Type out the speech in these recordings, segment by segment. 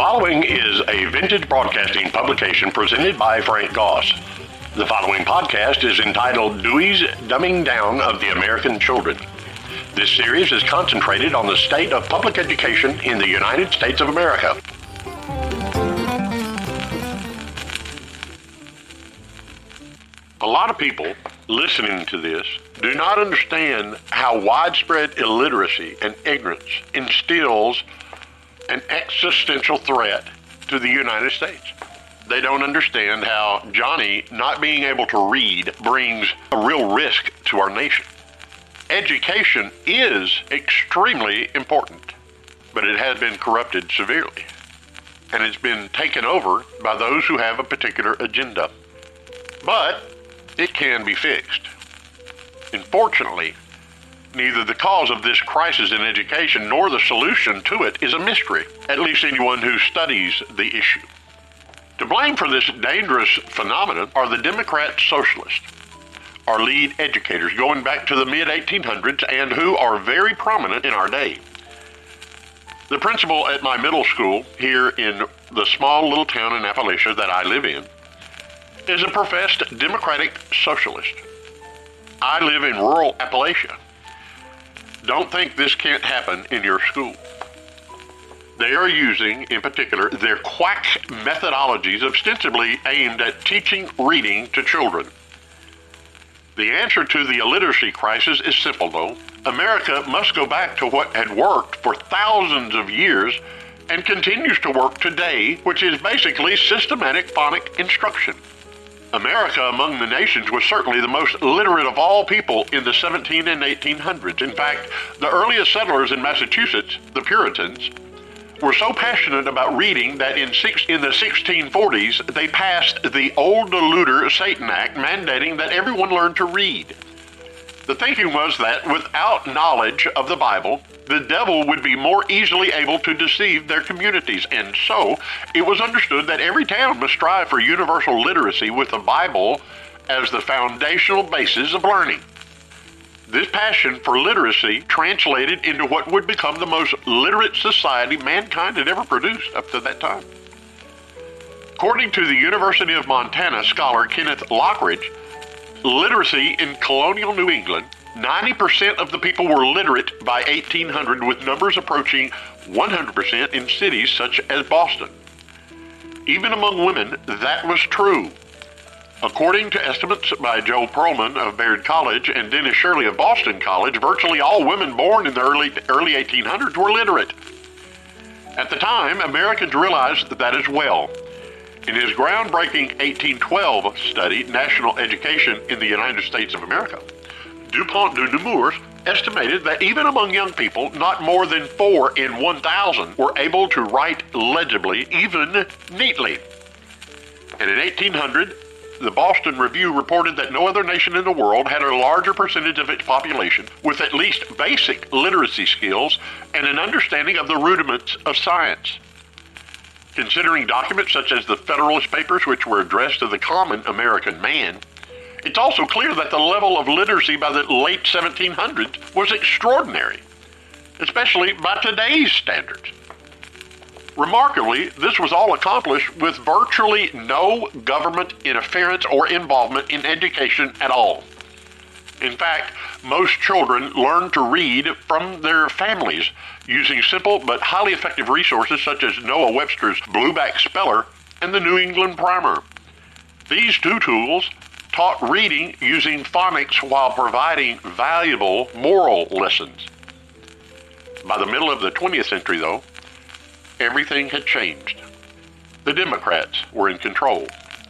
following is a Vintage Broadcasting publication presented by Frank Goss. The following podcast is entitled Dewey's Dumbing Down of the American Children. This series is concentrated on the state of public education in the United States of America. A lot of people listening to this do not understand how widespread illiteracy and ignorance instills an existential threat to the United States. They don't understand how Johnny not being able to read brings a real risk to our nation. Education is extremely important, but it has been corrupted severely, and it's been taken over by those who have a particular agenda. But it can be fixed. Unfortunately, neither the cause of this crisis in education nor the solution to it is a mystery, at least anyone who studies the issue. To blame for this dangerous phenomenon are the Democrat socialists, our lead educators going back to the mid-1800s and who are very prominent in our day. The principal at my middle school here in the small little town in Appalachia that I live in is a professed Democratic socialist. I live in rural Appalachia. Don't think this can't happen in your school. They are using, in particular, their quack methodologies ostensibly aimed at teaching reading to children. The answer to the illiteracy crisis is simple, though. America must go back to what had worked for thousands of years and continues to work today, which is basically systematic phonic instruction. America, among the nations, was certainly the most literate of all people in the 17 and 1800s. In fact, the earliest settlers in Massachusetts, the Puritans, were so passionate about reading that in the 1640s, they passed the Old Deluder Satan Act mandating that everyone learn to read. The thinking was that without knowledge of the Bible, the devil would be more easily able to deceive their communities, and so it was understood that every town must strive for universal literacy with the Bible as the foundational basis of learning. This passion for literacy translated into what would become the most literate society mankind had ever produced up to that time. According to the University of Montana scholar Kenneth Lockridge, literacy in colonial New England, 90% of the people were literate by 1800, with numbers approaching 100% in cities such as Boston. Even among women, that was true. According to estimates by Joe Perlman of Baird College and Dennis Shirley of Boston College, virtually all women born in the early 1800s were literate. At the time, Americans realized that as well. In his groundbreaking 1812 study, National Education in the United States of America, Dupont de Nemours estimated that even among young people, not more than 4 in 1,000 were able to write legibly, even neatly. And in 1800, the Boston Review reported that no other nation in the world had a larger percentage of its population with at least basic literacy skills and an understanding of the rudiments of science. Considering documents such as the Federalist Papers, which were addressed to the common American man, it's also clear that the level of literacy by the late 1700s was extraordinary, especially by today's standards. Remarkably, this was all accomplished with virtually no government interference or involvement in education at all. In fact, most children learn to read from their families using simple but highly effective resources such as Noah Webster's Blueback Speller and the New England Primer. These two tools taught reading using phonics while providing valuable moral lessons. By the middle of the 20th century, though, everything had changed. The Democrats were in control.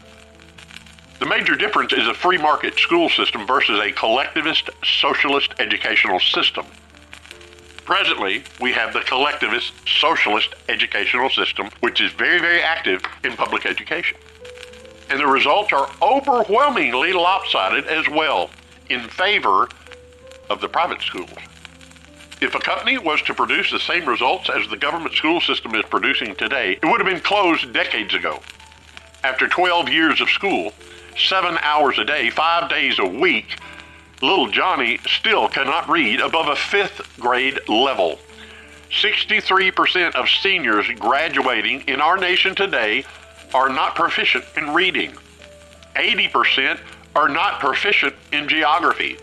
The major difference is a free market school system versus a collectivist socialist educational system. Presently, we have the collectivist socialist educational system, which is very, very active in public education. And the results are overwhelmingly lopsided as well, in favor of the private schools. If a company was to produce the same results as the government school system is producing today, it would have been closed decades ago. After 12 years of school, 7 hours a day, 5 days a week, little Johnny still cannot read above a 5th grade level. 63% of seniors graduating in our nation today are not proficient in reading. 80% are not proficient in geography.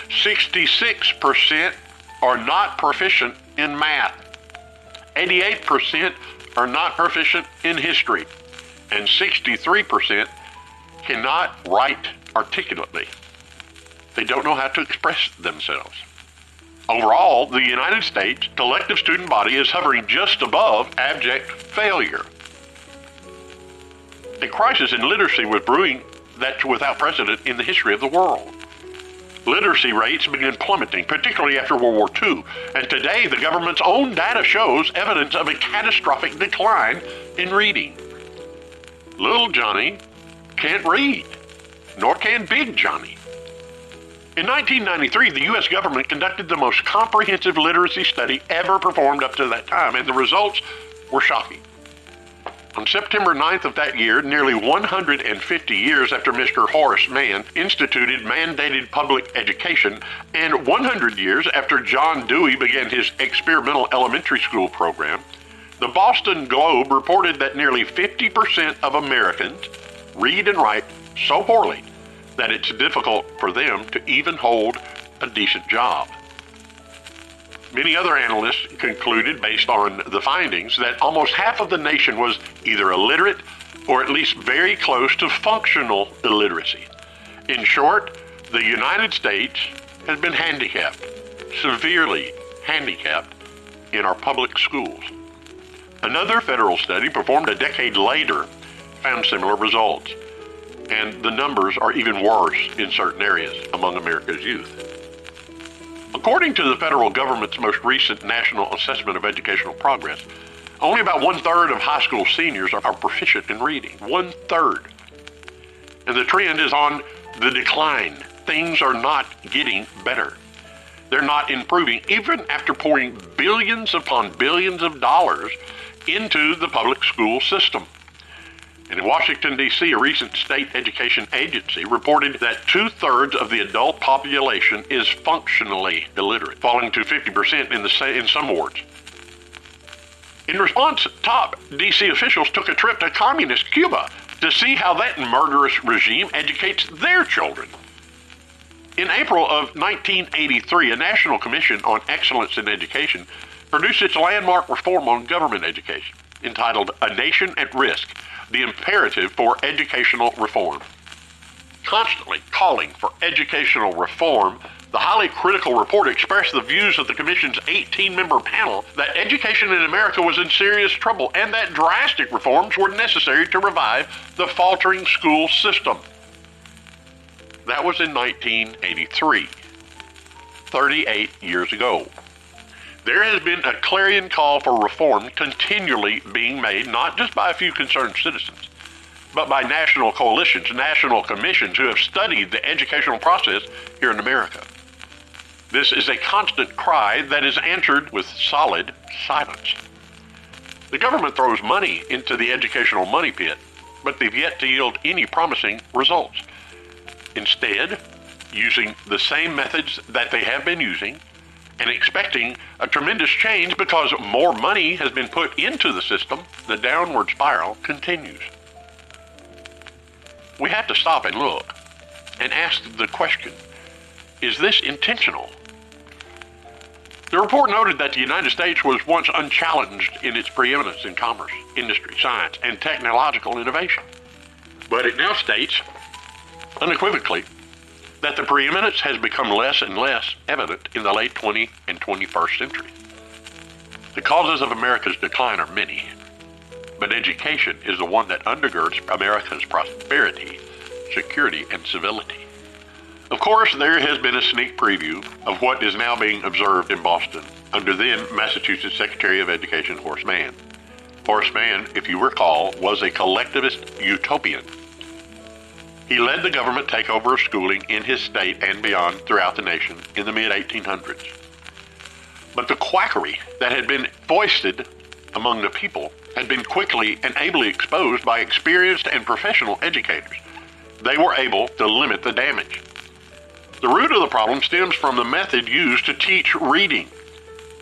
66% are not proficient in math. 88% are not proficient in history. And 63% cannot write articulately. They don't know how to express themselves. Overall, the United States collective student body is hovering just above abject failure. A crisis in literacy was brewing that's without precedent in the history of the world. Literacy rates began plummeting, particularly after World War II, and today the government's own data shows evidence of a catastrophic decline in reading. Little Johnny can't read, nor can Big Johnny. In 1993, the U.S. government conducted the most comprehensive literacy study ever performed up to that time, and the results were shocking. On September 9th of that year, nearly 150 years after Mr. Horace Mann instituted mandated public education, and 100 years after John Dewey began his experimental elementary school program, the Boston Globe reported that nearly 50% of Americans read and write so poorly that it's difficult for them to even hold a decent job. Many other analysts concluded, based on the findings, that almost half of the nation was either illiterate or at least very close to functional illiteracy. In short, the United States has been handicapped, severely handicapped, in our public schools. Another federal study performed a decade later found similar results, and the numbers are even worse in certain areas among America's youth. According to the federal government's most recent National Assessment of Educational Progress, only about 1/3 of high school seniors are proficient in reading. 1/3. And the trend is on the decline. Things are not getting better. They're not improving, even after pouring billions upon billions of dollars into the public school system. And in Washington, D.C., a recent state education agency reported that 2/3 of the adult population is functionally illiterate, falling to 50% in some wards. In response, top D.C. officials took a trip to communist Cuba to see how that murderous regime educates their children. In April of 1983, a National Commission on Excellence in Education produced its landmark reform on government education, entitled A Nation at Risk: The Imperative for Educational Reform. Constantly calling for educational reform, the highly critical report expressed the views of the Commission's 18-member panel that education in America was in serious trouble and that drastic reforms were necessary to revive the faltering school system. That was in 1983, 38 years ago. There has been a clarion call for reform continually being made, not just by a few concerned citizens, but by national coalitions, national commissions who have studied the educational process here in America. This is a constant cry that is answered with solid silence. The government throws money into the educational money pit, but they've yet to yield any promising results. Instead, using the same methods that they have been using, and expecting a tremendous change because more money has been put into the system, the downward spiral continues. We have to stop and look and ask the question, is this intentional? The report noted that the United States was once unchallenged in its preeminence in commerce, industry, science, and technological innovation. But it now states, unequivocally, that the preeminence has become less and less evident in the late 20th and 21st century. The causes of America's decline are many, but education is the one that undergirds America's prosperity, security, and civility. Of course, there has been a sneak preview of what is now being observed in Boston under then Massachusetts Secretary of Education Horace Mann. Horace Mann, if you recall, was a collectivist utopian. He led the government takeover of schooling in his state and beyond throughout the nation in the mid-1800s. But the quackery that had been foisted among the people had been quickly and ably exposed by experienced and professional educators. They were able to limit the damage. The root of the problem stems from the method used to teach reading.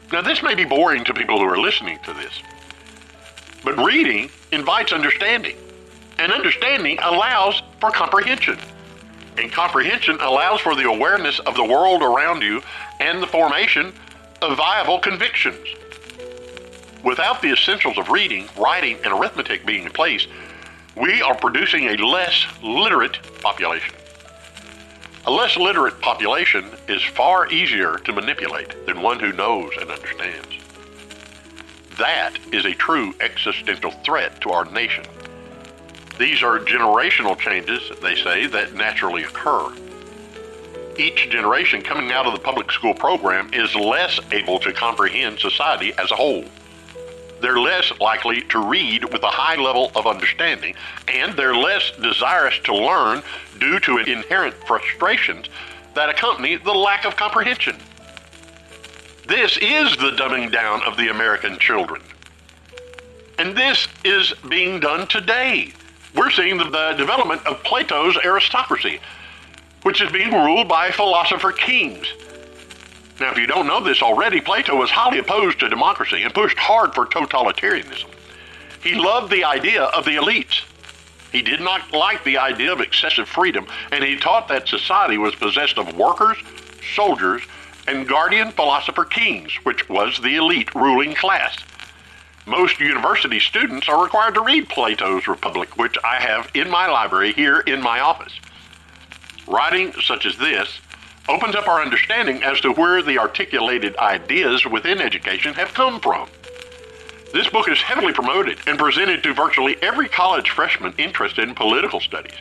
Now, this may be boring to people who are listening to this, but reading invites understanding, and understanding allows for comprehension. And comprehension allows for the awareness of the world around you and the formation of viable convictions. Without the essentials of reading, writing, and arithmetic being in place, we are producing a less literate population. A less literate population is far easier to manipulate than one who knows and understands. That is a true existential threat to our nation. These are generational changes, they say, that naturally occur. Each generation coming out of the public school program is less able to comprehend society as a whole. They're less likely to read with a high level of understanding, and they're less desirous to learn due to inherent frustrations that accompany the lack of comprehension. This is the dumbing down of the American children. And this is being done today. We're seeing the development of Plato's aristocracy, which is being ruled by philosopher kings. Now, if you don't know this already, Plato was highly opposed to democracy and pushed hard for totalitarianism. He loved the idea of the elites. He did not like the idea of excessive freedom, and he taught that society was possessed of workers, soldiers, and guardian philosopher kings, which was the elite ruling class. Most university students are required to read Plato's Republic, which I have in my library here in my office. Writing such as this opens up our understanding as to where the articulated ideas within education have come from. This book is heavily promoted and presented to virtually every college freshman interested in political studies.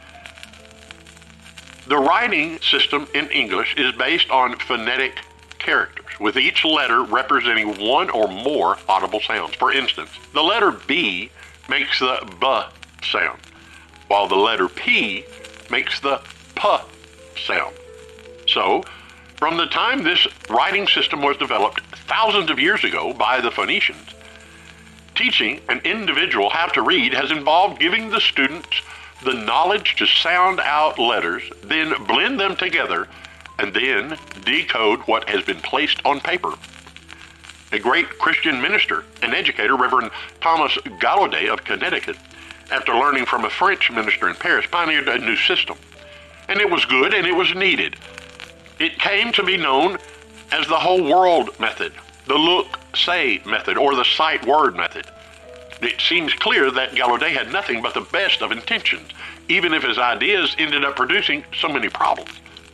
The writing system in English is based on phonetic characters, with each letter representing one or more audible sounds. For instance, the letter B makes the B sound, while the letter P makes the P sound. So, from the time this writing system was developed thousands of years ago by the Phoenicians, teaching an individual how to read has involved giving the students the knowledge to sound out letters, then blend them together, and then decode what has been placed on paper. A great Christian minister and educator, Reverend Thomas Gallaudet of Connecticut, after learning from a French minister in Paris, pioneered a new system. And it was good and it was needed. It came to be known as the whole world method, the look-say method, or the sight-word method. It seems clear that Gallaudet had nothing but the best of intentions, even if his ideas ended up producing so many problems.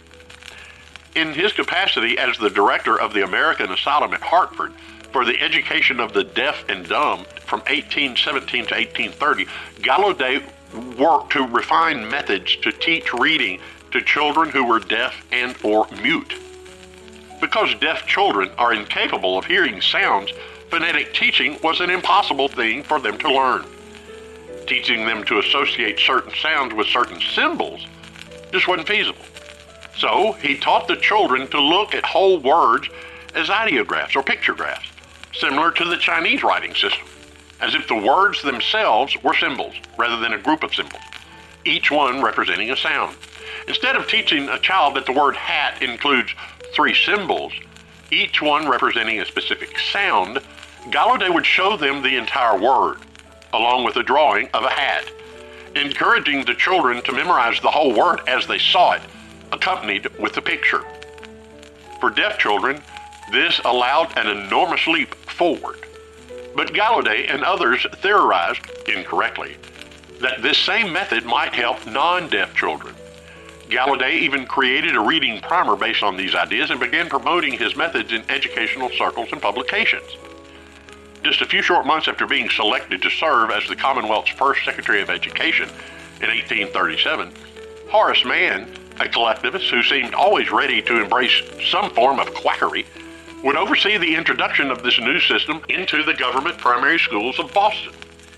In his capacity as the director of the American Asylum at Hartford for the education of the deaf and dumb from 1817 to 1830, Gallaudet worked to refine methods to teach reading to children who were deaf and or mute. Because deaf children are incapable of hearing sounds, phonetic teaching was an impossible thing for them to learn. Teaching them to associate certain sounds with certain symbols just wasn't feasible. So he taught the children to look at whole words as ideographs or pictographs, similar to the Chinese writing system, as if the words themselves were symbols rather than a group of symbols, each one representing a sound. Instead of teaching a child that the word hat includes 3 symbols, each one representing a specific sound, Gallaudet would show them the entire word, along with a drawing of a hat, encouraging the children to memorize the whole word as they saw it, accompanied with the picture. For deaf children, this allowed an enormous leap forward. But Gallaudet and others theorized, incorrectly, that this same method might help non-deaf children. Gallaudet even created a reading primer based on these ideas and began promoting his methods in educational circles and publications. Just a few short months after being selected to serve as the Commonwealth's first Secretary of Education in 1837, Horace Mann, a collectivist who seemed always ready to embrace some form of quackery, would oversee the introduction of this new system into the government primary schools of Boston.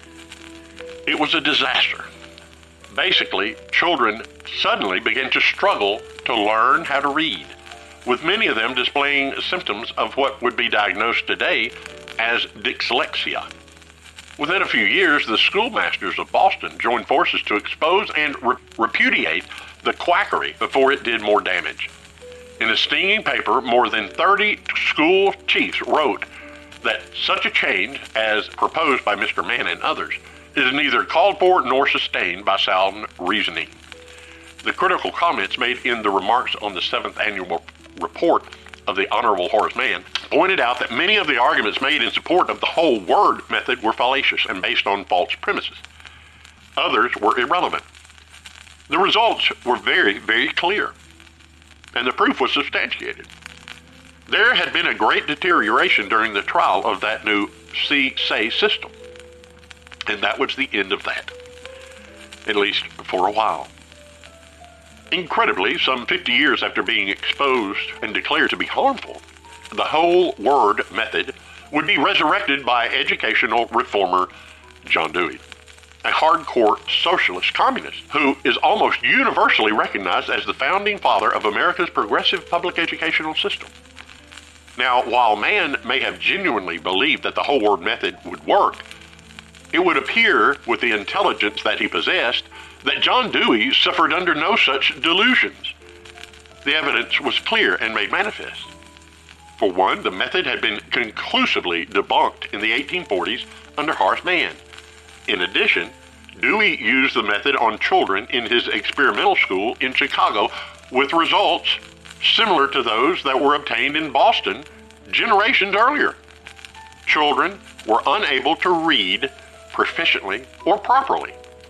It was a disaster. Basically, children suddenly began to struggle to learn how to read, with many of them displaying symptoms of what would be diagnosed today as dyslexia. Within a few years, the schoolmasters of Boston joined forces to expose and repudiate the quackery before it did more damage. In a stinging paper, more than 30 school chiefs wrote that such a change as proposed by Mr. Mann and others is neither called for nor sustained by sound reasoning. The critical comments made in the remarks on the 7th annual report of the Honorable Horace Mann pointed out that many of the arguments made in support of the whole word method were fallacious and based on false premises. Others were irrelevant. The results were very, very clear, and the proof was substantiated. There had been a great deterioration during the trial of that new See-Say system, and that was the end of that, at least for a while. Incredibly, some 50 years after being exposed and declared to be harmful, the whole word method would be resurrected by educational reformer John Dewey, a hardcore socialist communist who is almost universally recognized as the founding father of America's progressive public educational system. Now, while Mann may have genuinely believed that the whole word method would work, it would appear, with the intelligence that he possessed, that John Dewey suffered under no such delusions. The evidence was clear and made manifest. For one, the method had been conclusively debunked in the 1840s under Horace Mann. In addition, Dewey used the method on children in his experimental school in Chicago with results similar to those that were obtained in Boston generations earlier. Children were unable to read proficiently or properly.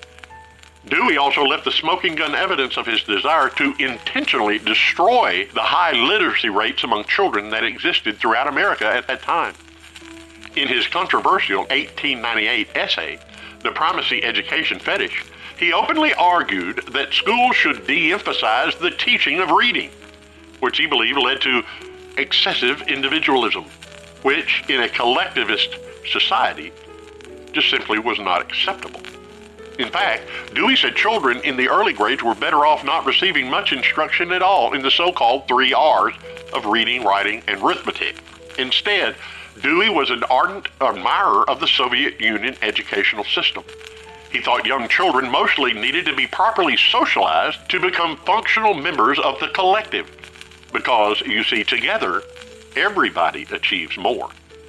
Dewey also left the smoking gun evidence of his desire to intentionally destroy the high literacy rates among children that existed throughout America at that time. In his controversial 1898 essay, The Primacy Education Fetish, he openly argued that schools should de-emphasize the teaching of reading, which he believed led to excessive individualism, which in a collectivist society just simply was not acceptable. In fact, Dewey said children in the early grades were better off not receiving much instruction at all in the so-called 3 R's of reading, writing, and arithmetic. Instead, Dewey was an ardent admirer of the Soviet Union educational system. He thought young children mostly needed to be properly socialized to become functional members of the collective, because, you see, together, everybody achieves more.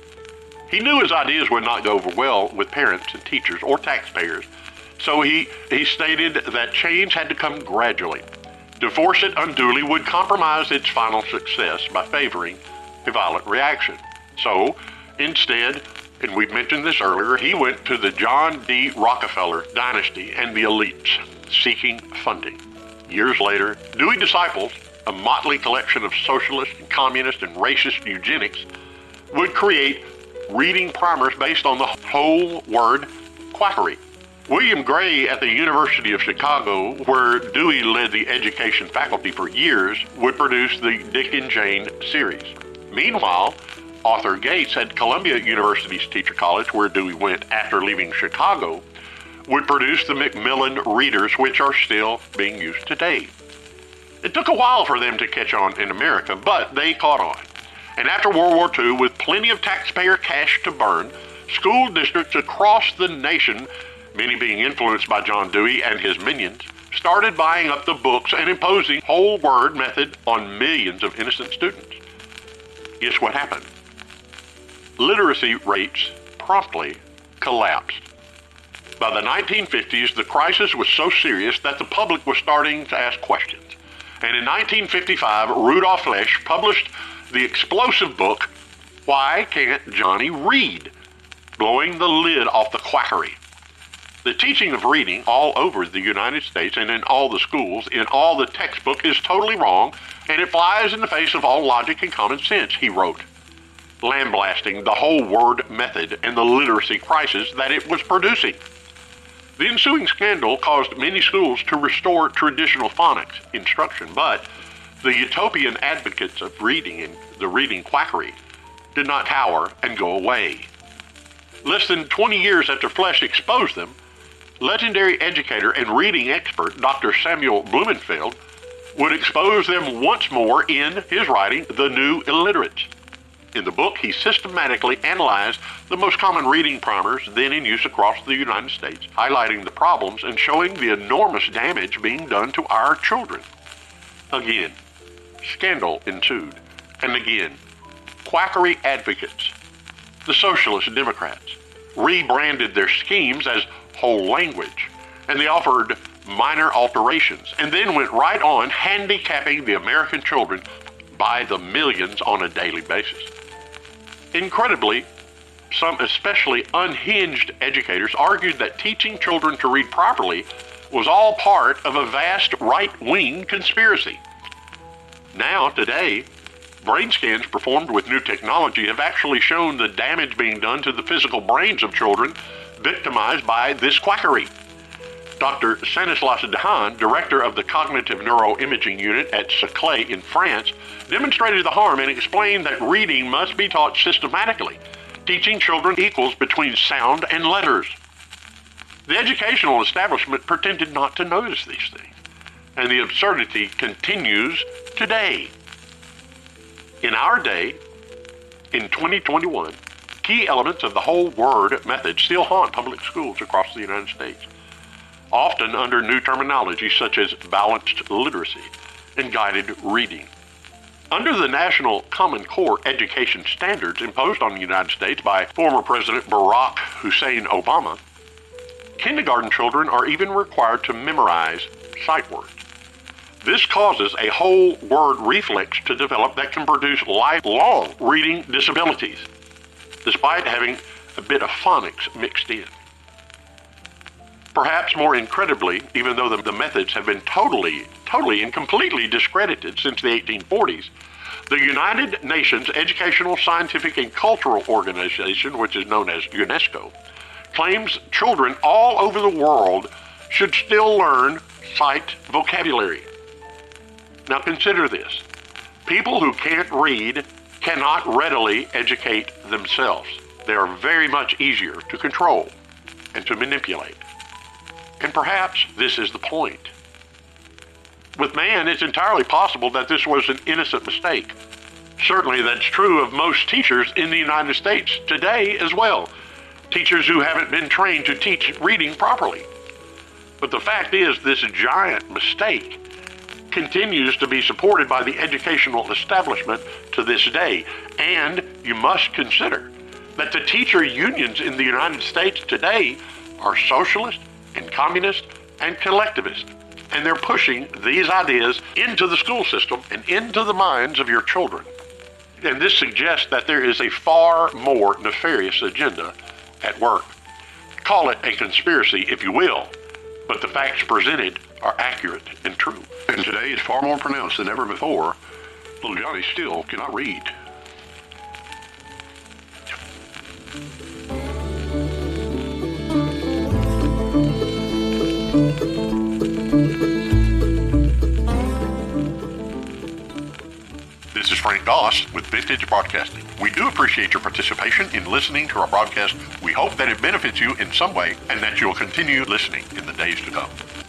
He knew his ideas would not go over well with parents and teachers or taxpayers, so he stated that change had to come gradually. To force it unduly would compromise its final success by favoring a violent reaction. So, instead, and we've mentioned this earlier, he went to the John D. Rockefeller dynasty and the elites, seeking funding. Years later, Dewey disciples, a motley collection of socialist, communist, and racist eugenics, would create reading primers based on the whole word quackery. William Gray at the University of Chicago, where Dewey led the education faculty for years, would produce the Dick and Jane series. Meanwhile, Arthur Gates at Columbia University's Teacher College, where Dewey went after leaving Chicago, would produce the Macmillan Readers, which are still being used today. It took a while for them to catch on in America, but they caught on. And after World War II, with plenty of taxpayer cash to burn, school districts across the nation, many being influenced by John Dewey and his minions, started buying up the books and imposing whole word method on millions of innocent students. Guess what happened? Literacy rates promptly collapsed. By the 1950s, the crisis was so serious that the public was starting to ask questions. And in 1955, Rudolf Flesch published the explosive book, Why Can't Johnny Read?, blowing the lid off the quackery. The teaching of reading all over the United States and in all the schools, in all the textbook, is totally wrong, and it flies in the face of all logic and common sense, he wrote, lambasting the whole word method and the literacy crisis that it was producing. The ensuing scandal caused many schools to restore traditional phonics instruction, but the utopian advocates of reading and the reading quackery did not cower and go away. Less than 20 years after Flesch exposed them, legendary educator and reading expert Dr. Samuel Blumenfeld would expose them once more in his writing, The New Illiterates. In the book, he systematically analyzed the most common reading primers then in use across the United States, highlighting the problems and showing the enormous damage being done to our children. Again, scandal ensued. And again, quackery advocates, the Socialist Democrats, rebranded their schemes as whole language, and they offered minor alterations, and then went right on handicapping the American children by the millions on a daily basis. Incredibly, some especially unhinged educators argued that teaching children to read properly was all part of a vast right-wing conspiracy. Now, today, brain scans performed with new technology have actually shown the damage being done to the physical brains of children victimized by this quackery. Dr. Stanislas Dehaene, director of the Cognitive Neuroimaging Unit at Saclay in France, demonstrated the harm and explained that reading must be taught systematically. Teaching children equals between sound and letters. The educational establishment pretended not to notice these things, and the absurdity continues today. In our day, in 2021, key elements of the whole word method still haunt public schools across the United States, often under new terminology such as balanced literacy and guided reading. Under the National Common Core education standards imposed on the United States by former President Barack Hussein Obama, kindergarten children are even required to memorize sight words. This causes a whole word reflex to develop that can produce lifelong reading disabilities, despite having a bit of phonics mixed in. Perhaps more incredibly, even though the methods have been totally and completely discredited since the 1840s, the United Nations Educational, Scientific, and Cultural Organization, which is known as UNESCO, claims children all over the world should still learn sight vocabulary. Now consider this. People who can't read cannot readily educate themselves. They are very much easier to control and to manipulate. And perhaps this is the point. With man, it's entirely possible that this was an innocent mistake. Certainly that's true of most teachers in the United States today as well. Teachers who haven't been trained to teach reading properly. But the fact is, this giant mistake continues to be supported by the educational establishment to this day. And you must consider that the teacher unions in the United States today are socialist and communist and collectivist. And they're pushing these ideas into the school system and into the minds of your children. And this suggests that there is a far more nefarious agenda at work. Call it a conspiracy if you will, but the facts presented are accurate and true. And today is far more pronounced than ever before. Little Johnny still cannot read. This is Frank Doss with Vintage Broadcasting. We do appreciate your participation in listening to our broadcast. We hope that it benefits you in some way and that you'll continue listening in the days to come.